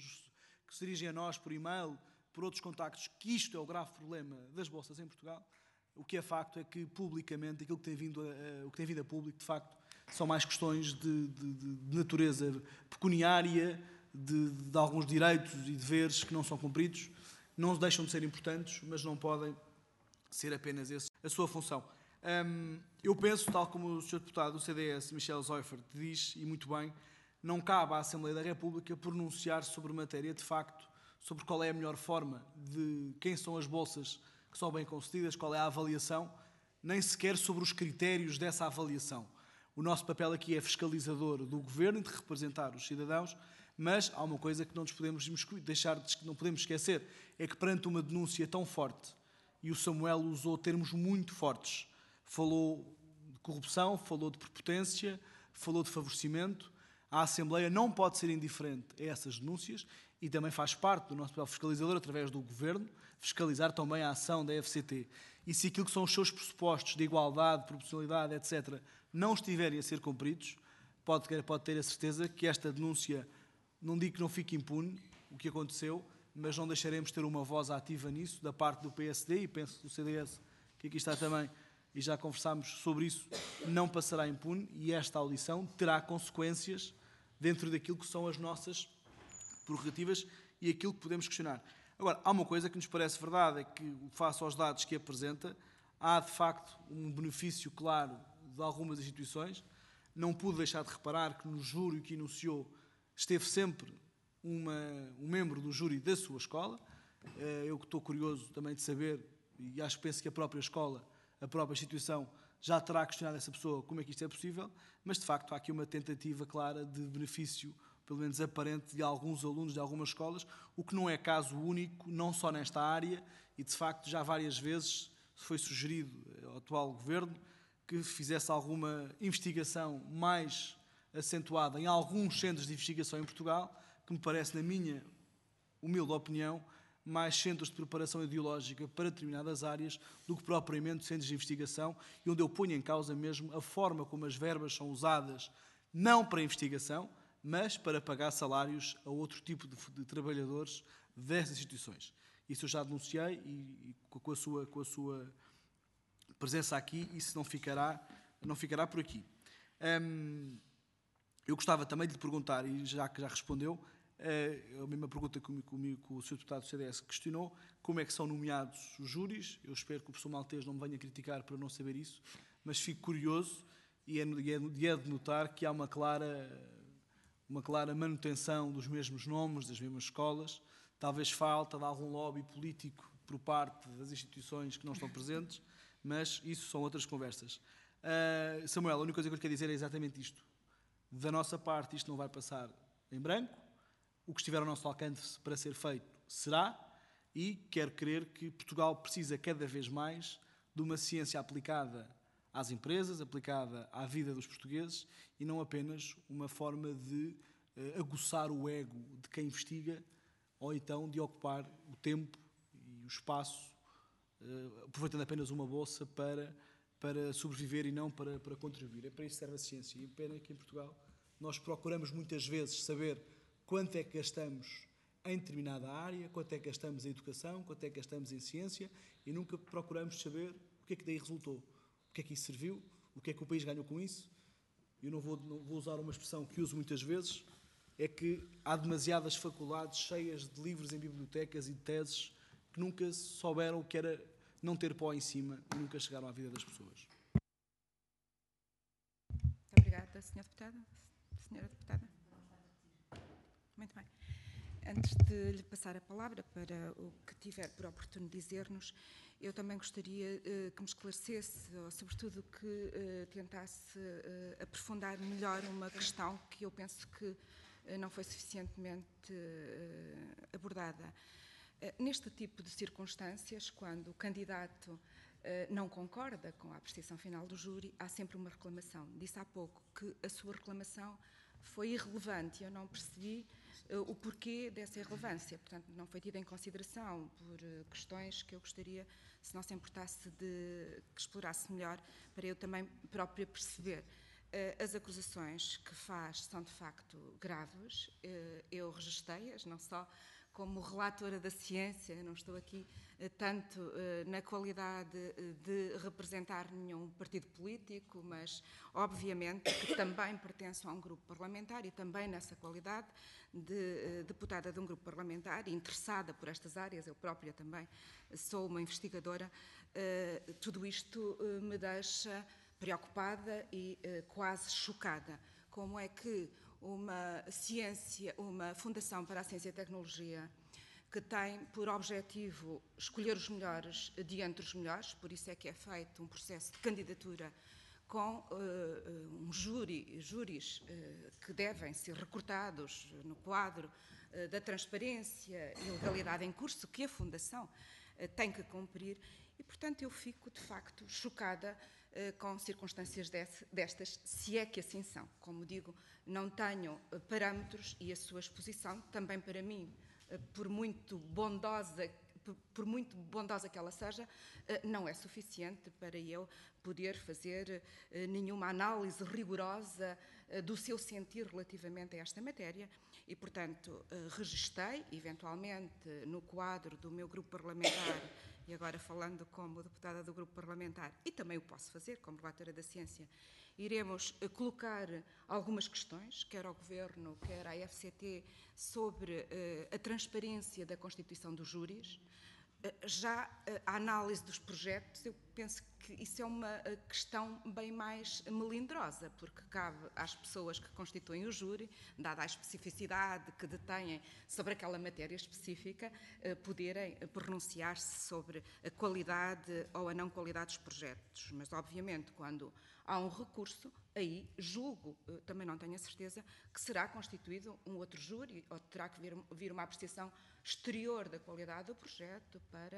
Speaker 4: se dirigem a nós por e-mail, por outros contactos, que isto é o grave problema das bolsas em Portugal. O que é facto é que, publicamente, aquilo que tem vindo a público, de facto, são mais questões de natureza pecuniária, de alguns direitos e deveres que não são cumpridos. Não deixam de ser importantes, mas não podem ser apenas essa a sua função. Eu penso, tal como o Sr. Deputado do CDS, Michel Zoifert, diz, e muito bem, não cabe à Assembleia da República pronunciar sobre matéria de facto, sobre qual é a melhor forma, de quem são as bolsas que são bem concedidas, qual é a avaliação, nem sequer sobre os critérios dessa avaliação. O nosso papel aqui é fiscalizador do Governo e de representar os cidadãos, mas há uma coisa que não não podemos esquecer, é que perante uma denúncia tão forte, e o Samuel usou termos muito fortes, falou de corrupção, falou de prepotência, falou de favorecimento, a Assembleia não pode ser indiferente a essas denúncias e também faz parte do nosso papel fiscalizador, através do Governo, fiscalizar também a ação da FCT. E se aquilo que são os seus pressupostos de igualdade, proporcionalidade, etc., não estiverem a ser cumpridos, pode ter a certeza que esta denúncia, não digo que não fique impune, o que aconteceu, mas não deixaremos de ter uma voz ativa nisso, da parte do PSD, e penso do CDS, que aqui está também, e já conversámos sobre isso, não passará impune e esta audição terá consequências dentro daquilo que são as nossas prerrogativas e aquilo que podemos questionar. Agora, há uma coisa que nos parece verdade, é que, face aos dados que apresenta, há de facto um benefício claro de algumas instituições. Não pude deixar de reparar que no júri que enunciou esteve sempre um membro do júri da sua escola. Eu que estou curioso também de saber, e penso que a própria escola, a própria instituição, já terá questionado essa pessoa como é que isto é possível, mas de facto há aqui uma tentativa clara de benefício, pelo menos aparente, de alguns alunos de algumas escolas, o que não é caso único, não só nesta área, e de facto já várias vezes foi sugerido ao atual governo que fizesse alguma investigação mais acentuada em alguns centros de investigação em Portugal, que me parece, na minha humilde opinião, mais centros de preparação ideológica para determinadas áreas do que propriamente centros de investigação, e onde eu ponho em causa mesmo a forma como as verbas são usadas, não para investigação, mas para pagar salários a outro tipo de trabalhadores dessas instituições. Isso eu já denunciei e com a sua presença aqui, isso não ficará por aqui. Eu gostava também de lhe perguntar, e já que já respondeu, a mesma pergunta que o Sr. Deputado do CDS questionou, como é que são nomeados os júris. Eu espero que o professor Maltês não me venha criticar por não saber isso, mas fico curioso e é de notar que há uma clara manutenção dos mesmos nomes, das mesmas escolas. Talvez falta de algum lobby político por parte das instituições que não estão presentes, mas isso são outras conversas. Samuel, a única coisa que eu lhe quero dizer é exatamente isto. Da nossa parte, isto não vai passar em branco. O que estiver ao nosso alcance para ser feito será, e quero crer que Portugal precisa cada vez mais de uma ciência aplicada às empresas, aplicada à vida dos portugueses, e não apenas uma forma de aguçar o ego de quem investiga, ou então de ocupar o tempo e o espaço, aproveitando apenas uma bolsa para sobreviver e não para contribuir. É para isso que serve a ciência. E pena que em Portugal nós procuramos muitas vezes saber quanto é que gastamos em determinada área, quanto é que gastamos em educação, quanto é que gastamos em ciência, e nunca procuramos saber o que é que daí resultou, o que é que isso serviu, o que é que o país ganhou com isso. Eu não vou usar uma expressão que uso muitas vezes, é que há demasiadas faculdades cheias de livros em bibliotecas e de teses que nunca souberam o que era não ter pó em cima e nunca chegaram à vida das pessoas.
Speaker 1: Muito obrigada, Sra. Deputada. Senhora Deputada. Muito bem. Antes de lhe passar a palavra para o que tiver por oportuno dizer-nos, eu também gostaria que me esclarecesse, ou sobretudo que tentasse aprofundar melhor uma questão que eu penso que não foi suficientemente abordada. Neste tipo de circunstâncias, quando o candidato não concorda com a apreciação final do júri, há sempre uma reclamação. Disse há pouco que a sua reclamação foi irrelevante e eu não percebi o porquê dessa irrelevância. Portanto, não foi tida em consideração por questões que eu gostaria, se não se importasse, de que explorasse melhor, para eu também própria perceber. As acusações que faz são, de facto, graves. Eu registrei-as, não só como relatora da ciência, não estou aqui tanto na qualidade de representar nenhum partido político, mas obviamente que também pertenço a um grupo parlamentar e também nessa qualidade de deputada de um grupo parlamentar interessada por estas áreas, eu própria também sou uma investigadora, tudo isto me deixa preocupada e quase chocada. Como é que uma fundação para a ciência e a tecnologia que tem por objetivo escolher os melhores de entre os melhores, por isso é que é feito um processo de candidatura com júris que devem ser recrutados no quadro da transparência e legalidade em curso que a Fundação tem que cumprir, e, portanto, eu fico, de facto, chocada com circunstâncias destas, se é que assim são. Como digo, não tenho parâmetros e a sua exposição, também para mim, por muito bondosa que ela seja, não é suficiente para eu poder fazer nenhuma análise rigorosa do seu sentir relativamente a esta matéria. E, portanto, registrei, eventualmente, no quadro do meu grupo parlamentar, e agora falando como deputada do grupo parlamentar, e também o posso fazer como relatora da ciência, iremos colocar algumas questões, quer ao Governo, quer à FCT, sobre a transparência da constituição dos júris. Já a análise dos projetos, eu penso que isso é uma questão bem mais melindrosa, porque cabe às pessoas que constituem o júri, dada a especificidade que detêm sobre aquela matéria específica, poderem pronunciar-se sobre a qualidade ou a não qualidade dos projetos. Mas, obviamente, quando há um recurso, aí julgo, também não tenho a certeza, que será constituído um outro júri, ou terá que vir uma apreciação exterior da qualidade do projeto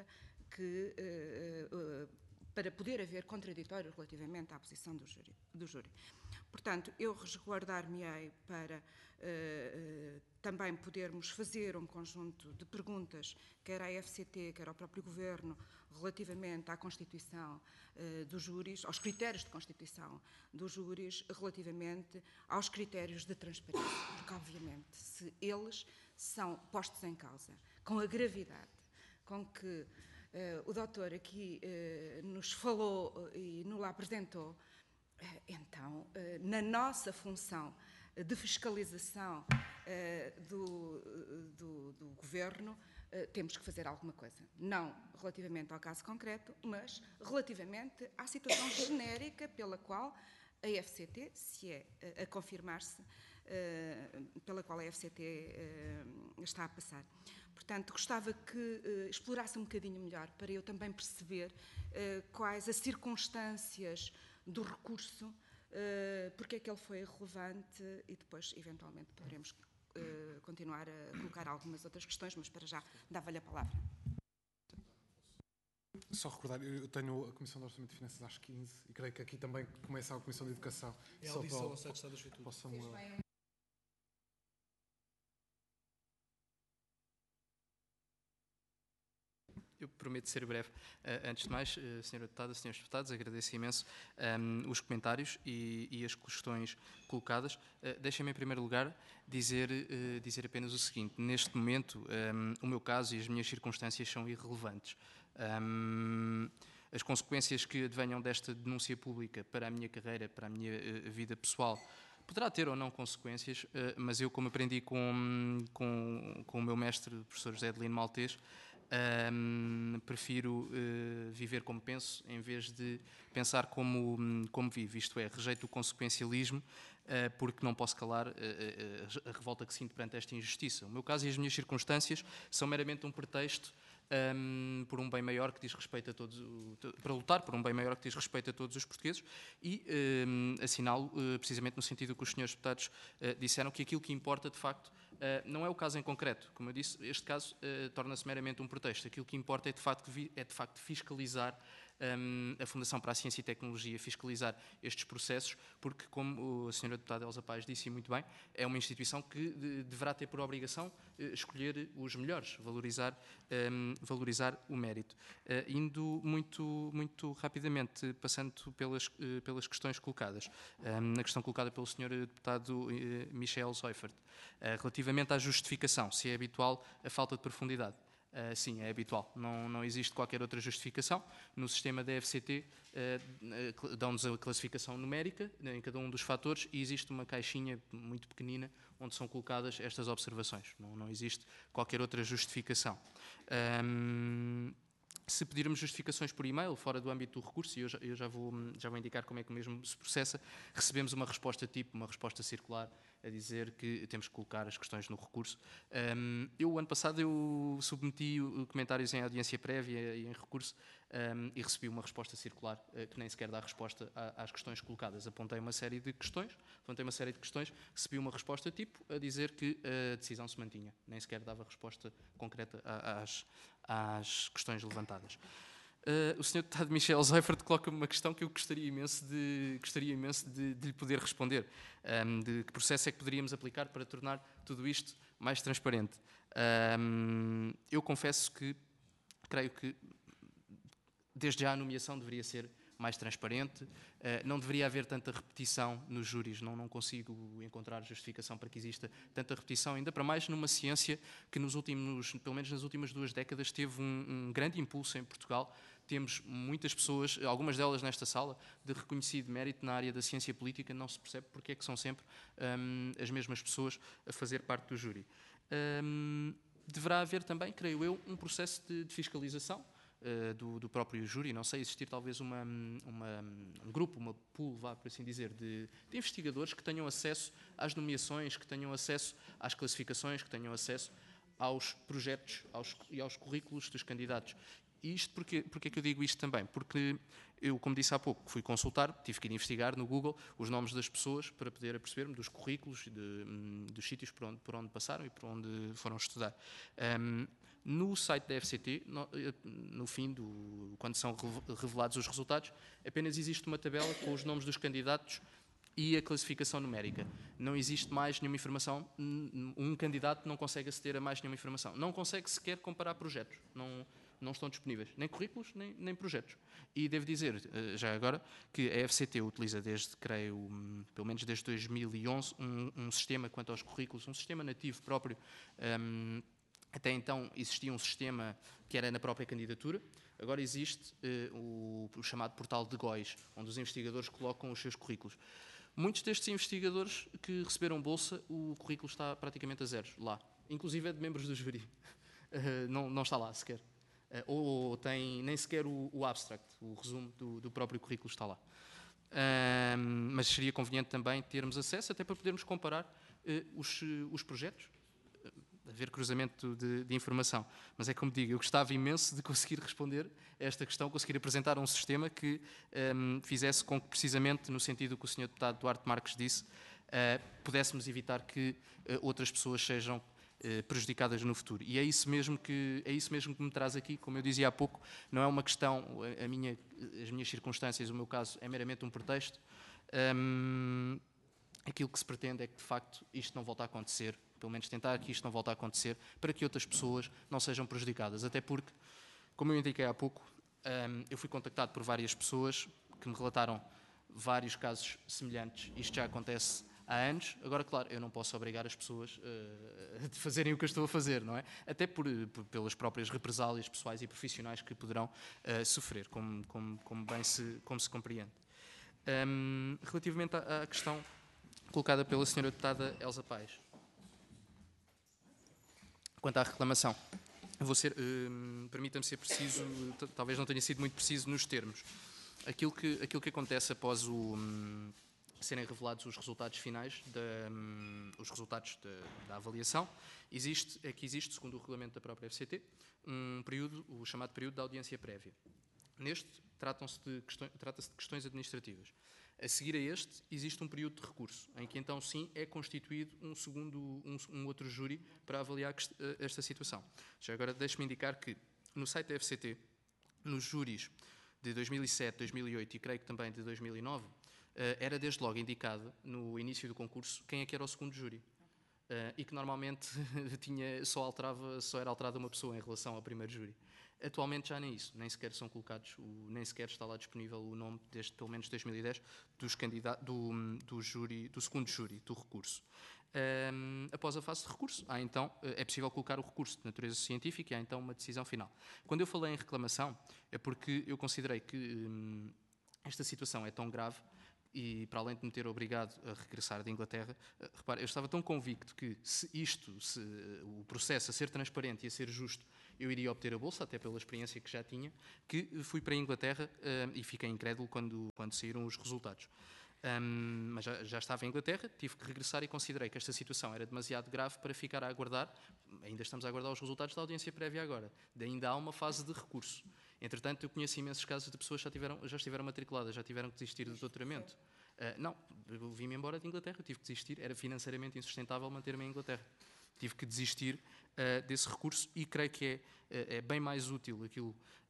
Speaker 1: para poder haver contraditório relativamente à posição do júri. Portanto, eu resguardar-me-ei para também podermos fazer um conjunto de perguntas, quer à FCT, quer ao próprio Governo, relativamente à constituição dos júris, aos critérios de constituição dos júris, relativamente aos critérios de transparência, porque, obviamente, se eles são postos em causa, com a gravidade com que o doutor aqui nos falou e nos apresentou, então, na nossa função de fiscalização do Governo, temos que fazer alguma coisa. Não relativamente ao caso concreto, mas relativamente à situação genérica pela qual a FCT, se é a confirmar-se, pela qual a FCT está a passar. Portanto, gostava que explorasse um bocadinho melhor para eu também perceber quais as circunstâncias do recurso, porque é que ele foi relevante e depois, eventualmente, poderemos continuar a colocar algumas outras questões, mas para já dava-lhe a palavra.
Speaker 3: Só recordar, eu tenho a Comissão de Orçamento e Finanças às 15 e creio que aqui também começa a Comissão de Educação.
Speaker 4: É a audição ao site de Estado da Juventude.
Speaker 2: Eu prometo ser breve. Antes de mais, Sra. Deputada, Srs. Deputados, agradeço imenso os comentários e as questões colocadas. Deixem-me, em primeiro lugar, dizer apenas o seguinte. Neste momento, o meu caso e as minhas circunstâncias são irrelevantes. As consequências que advenham desta denúncia pública para a minha carreira, para a minha vida pessoal, poderá ter ou não consequências, mas eu, como aprendi com o meu mestre, o professor José Adelino Maltês, prefiro viver como penso em vez de pensar como vivo, isto é, rejeito o consequencialismo porque não posso calar a revolta que sinto perante esta injustiça. O meu caso e as minhas circunstâncias são meramente um pretexto por um bem maior que diz respeito a todos, para lutar por um bem maior que diz respeito a todos os portugueses e assinalo precisamente no sentido que os senhores deputados disseram, que aquilo que importa de facto não é o caso em concreto. Como eu disse, este caso torna-se meramente um pretexto. Aquilo que importa é de facto fiscalizar a Fundação para a Ciência e Tecnologia, fiscalizar estes processos, porque, como a senhora deputada Elsa Paes disse muito bem, é uma instituição que deverá ter por obrigação escolher os melhores, valorizar o mérito. Indo muito rapidamente, passando pelas questões colocadas. Na questão colocada pelo senhor deputado Michel Seufert, relativamente à justificação, se é habitual a falta de profundidade. Sim, é habitual. Não existe qualquer outra justificação. No sistema da FCT dão-nos a classificação numérica em cada um dos fatores e existe uma caixinha muito pequenina onde são colocadas estas observações. Não existe qualquer outra justificação. Se pedirmos justificações por e-mail, fora do âmbito do recurso, e eu já vou indicar como é que o mesmo se processa, recebemos uma resposta tipo, uma resposta circular, a dizer que temos que colocar as questões no recurso. O ano passado, eu submeti comentários em audiência prévia e em recurso e recebi uma resposta circular que nem sequer dá resposta às questões colocadas. Apontei uma série de questões, recebi uma resposta tipo a dizer que a decisão se mantinha. Nem sequer dava resposta concreta às questões levantadas. O Sr. Deputado Michel Seufert coloca-me uma questão que eu gostaria imenso de lhe poder responder. De que processo é que poderíamos aplicar para tornar tudo isto mais transparente? Eu confesso que creio que desde já a nomeação deveria ser mais transparente. Não deveria haver tanta repetição nos júris, não consigo encontrar justificação para que exista tanta repetição, ainda para mais numa ciência que pelo menos nas últimas 2 décadas, teve um grande impulso em Portugal. Temos muitas pessoas, algumas delas nesta sala, de reconhecido mérito na área da ciência política, não se percebe porque é que são sempre as mesmas pessoas a fazer parte do júri. Deverá haver também, creio eu, um processo de fiscalização do próprio júri. Não sei, existir talvez um grupo, uma pool, por assim dizer, de investigadores que tenham acesso às nomeações, que tenham acesso às classificações, que tenham acesso aos projetos e aos currículos dos candidatos. E isto, porque é que eu digo isto também? Porque eu, como disse há pouco, fui consultar, tive que ir investigar no Google os nomes das pessoas para poder aperceber-me dos currículos, dos sítios por onde passaram e por onde foram estudar. No site da FCT, no fim, quando são revelados os resultados, apenas existe uma tabela com os nomes dos candidatos e a classificação numérica. Não existe mais nenhuma informação, um candidato não consegue aceder a mais nenhuma informação. Não consegue sequer comparar projetos, não estão disponíveis, nem currículos, nem projetos. E devo dizer, já agora, que a FCT utiliza pelo menos desde 2011, um sistema quanto aos currículos, um sistema nativo próprio. Até então existia um sistema que era na própria candidatura. Agora existe o chamado portal de GOIS, onde os investigadores colocam os seus currículos. Muitos destes investigadores que receberam bolsa, o currículo está praticamente a zeros lá. Inclusive é de membros do júri. Não está lá sequer. Ou tem nem sequer o abstract, o resumo do próprio currículo está lá. Mas seria conveniente também termos acesso, até para podermos comparar os projetos, haver cruzamento de informação. Mas é como digo, eu gostava imenso de conseguir responder a esta questão, conseguir apresentar um sistema que fizesse com que, precisamente no sentido que o Sr. Deputado Duarte Marques disse, pudéssemos evitar que outras pessoas sejam prejudicadas no futuro. E é isso mesmo que me traz aqui, como eu dizia há pouco, não é uma questão, as minhas circunstâncias, o meu caso, é meramente um pretexto. Aquilo que se pretende é que, de facto, isto não volte a acontecer, pelo menos tentar que isto não volte a acontecer, para que outras pessoas não sejam prejudicadas. Até porque, como eu indiquei há pouco, eu fui contactado por várias pessoas que me relataram vários casos semelhantes. Isto já acontece há anos. Agora, claro, eu não posso obrigar as pessoas a fazerem o que eu estou a fazer, não é? Até pelas próprias represálias pessoais e profissionais que poderão sofrer, como se compreende. Relativamente à questão colocada pela Sra. Deputada Elsa Paes, quanto à reclamação, permita-me ser preciso, talvez não tenha sido muito preciso nos termos. Aquilo que acontece após serem revelados os resultados finais, os resultados da avaliação, existe, segundo o regulamento da própria FCT, um período, o chamado período da audiência prévia. Neste, trata-se de questões administrativas. A seguir a este, existe um período de recurso, em que então sim é constituído um outro júri para avaliar esta situação. Já agora deixe-me indicar que no site da FCT, nos júris de 2007, 2008 e creio que também de 2009, era desde logo indicado no início do concurso quem é que era o segundo júri. E que normalmente só era alterada uma pessoa em relação ao primeiro júri. Atualmente já nem isso, nem sequer são colocados, nem sequer está lá disponível o nome, desde pelo menos 2010, do segundo júri, do recurso. Após a fase de recurso, então é possível colocar o recurso de natureza científica e há então uma decisão final. Quando eu falei em reclamação, é porque eu considerei que esta situação é tão grave e, para além de me ter obrigado a regressar da Inglaterra, repare, eu estava tão convicto que se o processo a ser transparente e a ser justo, eu iria obter a bolsa, até pela experiência que já tinha, que fui para a Inglaterra e fiquei incrédulo quando saíram os resultados. Mas já estava em Inglaterra, tive que regressar e considerei que esta situação era demasiado grave para ficar a aguardar. Ainda estamos a aguardar os resultados da audiência prévia agora. Ainda há uma fase de recurso. Entretanto, eu conheço imensos casos de pessoas que já estiveram matriculadas, já tiveram que desistir do doutoramento. Não, eu vim-me embora de Inglaterra, eu tive que desistir, era financeiramente insustentável manter-me em Inglaterra. Tive que desistir desse recurso e creio que é bem mais útil aquilo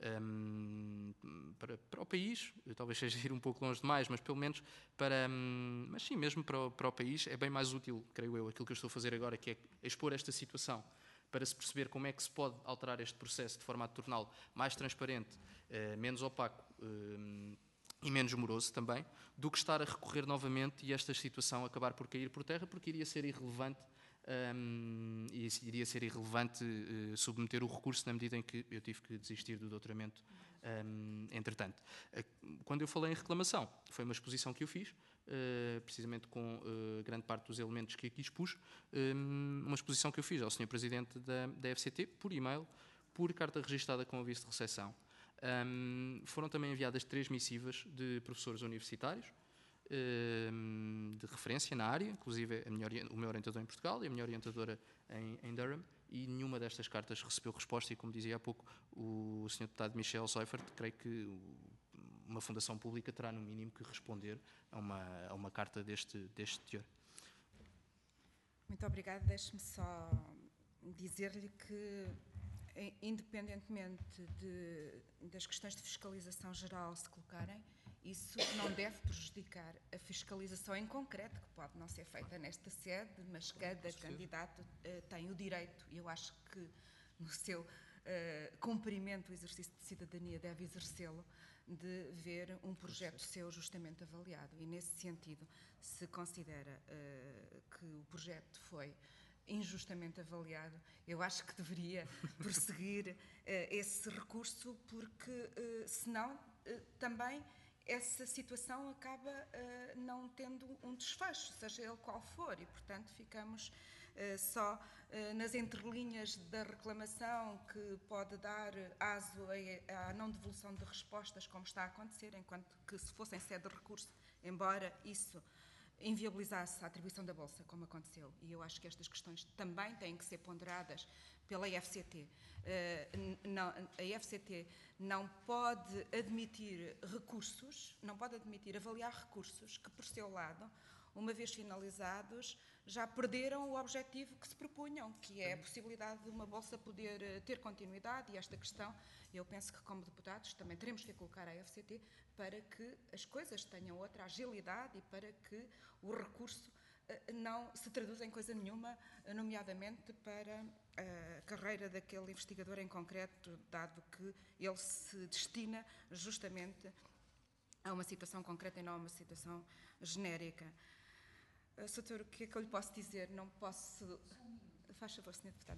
Speaker 2: para o país, talvez seja ir um pouco longe demais, mas pelo menos mas sim, mesmo para o país é bem mais útil, creio eu, aquilo que eu estou a fazer agora, que é expor esta situação para se perceber como é que se pode alterar este processo de forma a torná-lo mais transparente, menos opaco e menos moroso também, do que estar a recorrer novamente e esta situação acabar por cair por terra, porque iria ser irrelevante submeter o recurso na medida em que eu tive que desistir do doutoramento entretanto. Quando eu falei em reclamação, foi uma exposição que eu fiz, precisamente com grande parte dos elementos que aqui expus, uma exposição que eu fiz ao Sr. Presidente da FCT, por e-mail, por carta registada com aviso de recepção. Foram também enviadas 3 missivas de professores universitários, de referência na área, inclusive o meu orientador em Portugal e a minha orientadora em Durham, e nenhuma destas cartas recebeu resposta, e como dizia há pouco o Sr. Deputado Michel Seufert, creio que uma fundação pública terá no mínimo que responder a uma carta deste teor.
Speaker 1: Muito obrigada. Deixe-me só dizer-lhe que, independentemente das questões de fiscalização geral se colocarem, isso não deve prejudicar a fiscalização em concreto, que pode não ser feita nesta sede, mas cada candidato tem o direito, e eu acho que no seu cumprimento, o exercício de cidadania deve exercê-lo, de ver um projeto seu justamente avaliado. E, nesse sentido, se considera que o projeto foi injustamente avaliado, eu acho que deveria prosseguir esse recurso, porque, senão, também essa situação acaba não tendo um desfecho, seja ele qual for, e, portanto, ficamos só nas entrelinhas da reclamação, que pode dar aso à não devolução de respostas, como está a acontecer, enquanto que, se fossem sede de recurso, embora isso inviabilizasse a atribuição da Bolsa, como aconteceu. E eu acho que estas questões também têm que ser ponderadas pela FCT. A FCT não pode admitir recursos, não pode admitir avaliar recursos que, por seu lado, uma vez finalizados, já perderam o objetivo que se propunham, que é a possibilidade de uma Bolsa poder ter continuidade, e esta questão, eu penso que, como deputados, também teremos que colocar à FCT para que as coisas tenham outra agilidade e para que o recurso não se traduza em coisa nenhuma, nomeadamente para a carreira daquele investigador em concreto, dado que ele se destina justamente a uma situação concreta e não a uma situação genérica. Soutor, o que é que eu lhe posso dizer? Não posso... Faz favor, Sr. Deputado.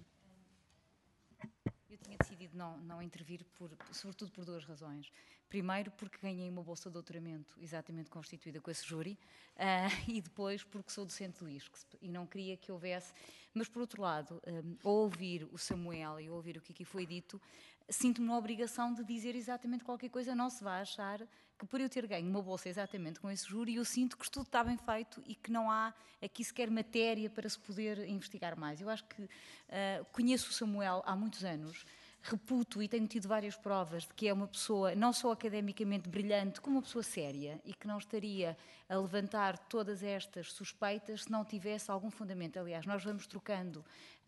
Speaker 5: Eu tinha decidido não intervir, sobretudo por 2 razões. Primeiro, porque ganhei uma bolsa de doutoramento exatamente constituída com esse júri, e depois porque sou docente do ISCS e não queria que houvesse... Mas, por outro lado, ao ouvir o Samuel e ao ouvir o que aqui foi dito, sinto-me na obrigação de dizer exatamente qualquer coisa. Não se vai achar que, por eu ter ganho uma bolsa exatamente com esse júri, eu sinto que o estudo está bem feito e que não há aqui sequer matéria para se poder investigar mais. Eu acho que conheço o Samuel há muitos anos, reputo e tenho tido várias provas de que é uma pessoa não só academicamente brilhante, como uma pessoa séria, e que não estaria a levantar todas estas suspeitas se não tivesse algum fundamento. Aliás, nós vamos trocando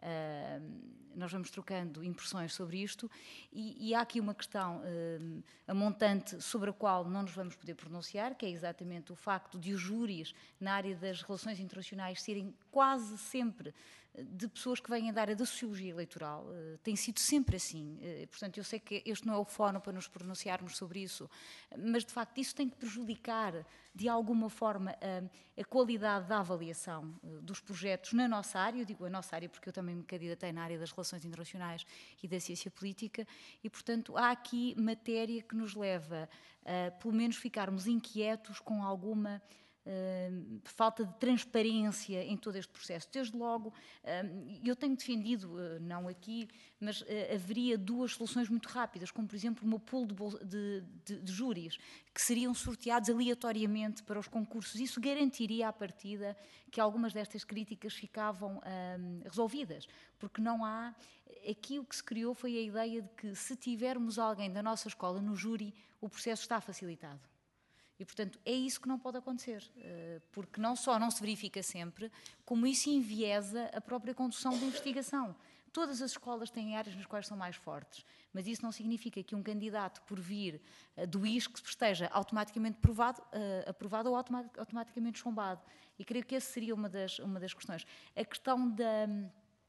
Speaker 5: impressões sobre isto, e há aqui uma questão amontante sobre a qual não nos vamos poder pronunciar, que é exatamente o facto de os júris na área das relações internacionais serem quase sempre de pessoas que vêm da área da sociologia eleitoral. Tem sido sempre assim. Portanto, eu sei que este não é o fórum para nos pronunciarmos sobre isso, mas, de facto, isso tem que prejudicar, de alguma forma, a qualidade da avaliação dos projetos na nossa área. Eu digo a nossa área porque eu também me candidatei na área das relações internacionais e da ciência política, e, portanto, há aqui matéria que nos leva a, pelo menos, ficarmos inquietos com alguma falta de transparência em todo este processo. Desde logo, eu tenho defendido, não aqui, mas haveria 2 soluções muito rápidas, como, por exemplo, uma pool de júris que seriam sorteados aleatoriamente para os concursos. Isso garantiria à partida que algumas destas críticas ficavam resolvidas, porque não há... Aqui o que se criou foi a ideia de que, se tivermos alguém da nossa escola no júri, o processo está facilitado. E, portanto, é isso que não pode acontecer, porque não só não se verifica sempre, como isso enviesa a própria condução da investigação. Todas as escolas têm áreas nas quais são mais fortes, mas isso não significa que um candidato, por vir do ISCS, esteja automaticamente aprovado ou automaticamente chumbado. E creio que essa seria uma das questões. A questão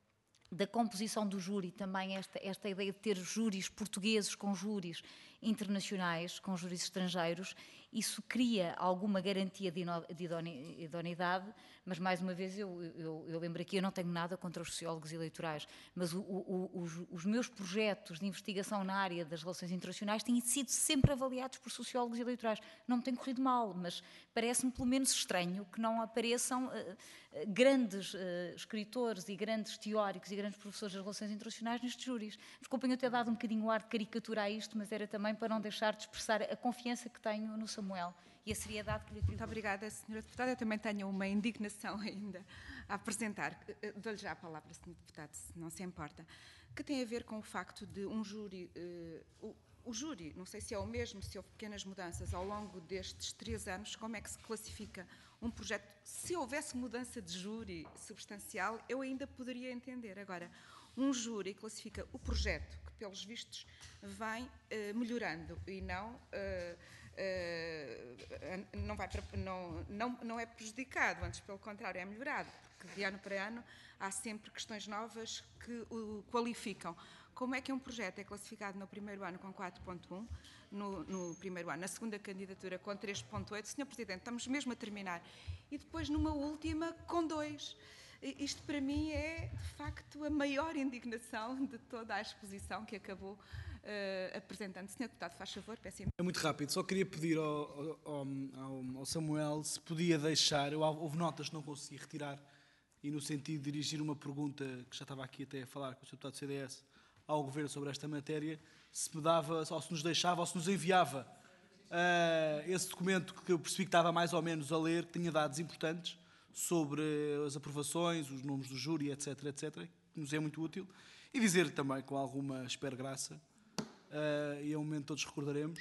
Speaker 5: da composição do júri, também esta ideia de ter júris portugueses com júris internacionais, com júris estrangeiros, isso cria alguma garantia de idoneidade, mas mais uma vez eu lembro aqui, eu não tenho nada contra os sociólogos eleitorais, mas os meus projetos de investigação na área das relações internacionais têm sido sempre avaliados por sociólogos eleitorais. Não me tem corrido mal, mas parece-me pelo menos estranho que não apareçam grandes escritores e grandes teóricos e grandes professores das relações internacionais nestes júris. Desculpem eu ter dado um bocadinho o ar de caricatura a isto, mas era também para não deixar de expressar a confiança que tenho no Samuel e a seriedade que lhe atribuo.
Speaker 1: Muito obrigada, Sra. Deputada. Eu também tenho uma indignação ainda a apresentar. Dou-lhe já a palavra, Sr. Deputado, se não se importa, que tem a ver com o facto de um júri... O júri, não sei se é o mesmo, se houve pequenas mudanças ao longo destes 3 anos, como é que se classifica um projeto? Se houvesse mudança de júri substancial, eu ainda poderia entender. Agora, um júri classifica o projeto, que pelos vistos vem melhorando e não é prejudicado, antes pelo contrário é melhorado, porque de ano para ano há sempre questões novas que o qualificam. Como é que um projeto é classificado no primeiro ano com 4.1, no primeiro ano, na segunda candidatura com 3.8, Sr. Presidente, estamos mesmo a terminar, e depois numa última com 2. Isto para mim é, de facto, a maior indignação de toda a exposição que acabou apresentando. Sr. Deputado, faz favor, peço.
Speaker 4: É muito rápido, só queria pedir ao Samuel se podia deixar, houve notas que não consegui retirar, e no sentido de dirigir uma pergunta, que já estava aqui até a falar com o Sr. Deputado do CDS, ao Governo sobre esta matéria, se me dava, ou se nos deixava, ou se nos enviava esse documento que eu percebi que estava mais ou menos a ler, que tinha dados importantes sobre as aprovações, os nomes do júri, etc., etc., que nos é muito útil, e dizer também, com alguma espergraça, e é um momento que todos recordaremos,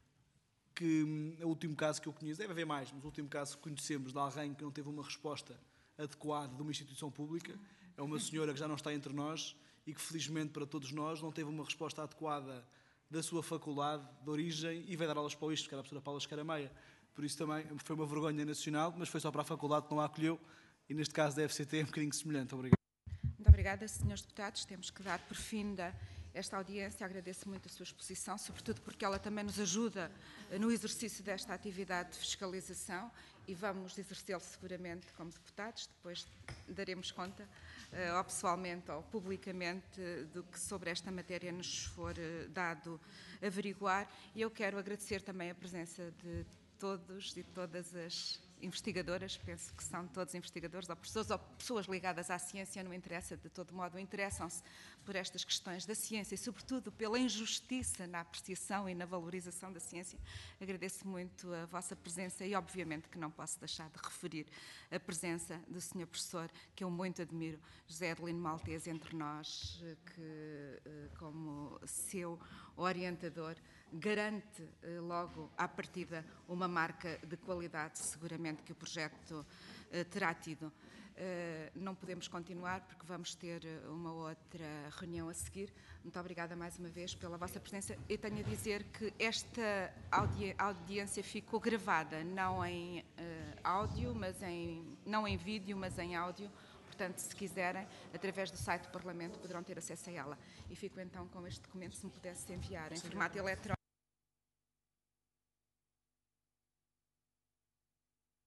Speaker 4: que o último caso que eu conheço, deve haver mais, mas o último caso que conhecemos de alguém que não teve uma resposta adequada de uma instituição pública, é uma senhora que já não está entre nós e que, felizmente para todos nós, não teve uma resposta adequada da sua faculdade de origem e vai dar aulas para o ISCTE, que era a professora Paula Escarameia. Por isso também foi uma vergonha nacional, mas foi só para a faculdade que não a acolheu, e neste caso da FCT é um bocadinho semelhante. Obrigado.
Speaker 1: Muito obrigada, senhores deputados. Temos que dar por finda esta audiência. Agradeço muito a sua exposição, sobretudo porque ela também nos ajuda no exercício desta atividade de fiscalização e vamos exercê-lo seguramente como deputados. Depois daremos conta, ou pessoalmente ou publicamente, do que sobre esta matéria nos for dado averiguar. E eu quero agradecer também a presença de todos e todas as investigadoras, penso que são todos investigadores ou pessoas ligadas à ciência, não interessa, de todo modo, interessam-se por estas questões da ciência e, sobretudo, pela injustiça na apreciação e na valorização da ciência. Agradeço muito a vossa presença e, obviamente, que não posso deixar de referir a presença do Sr. Professor, que eu muito admiro, José Adelino Maltese, entre nós, que, como seu orientador, garante logo à partida uma marca de qualidade, seguramente, que o projeto terá tido. Não podemos continuar porque vamos ter uma outra reunião a seguir. Muito obrigada mais uma vez pela vossa presença. Eu tenho a dizer que esta audiência ficou gravada, não em áudio, não em vídeo, mas em áudio. Portanto, se quiserem, através do site do Parlamento, poderão ter acesso a ela. E fico então com este documento, se me pudesse enviar em formato eletrónico.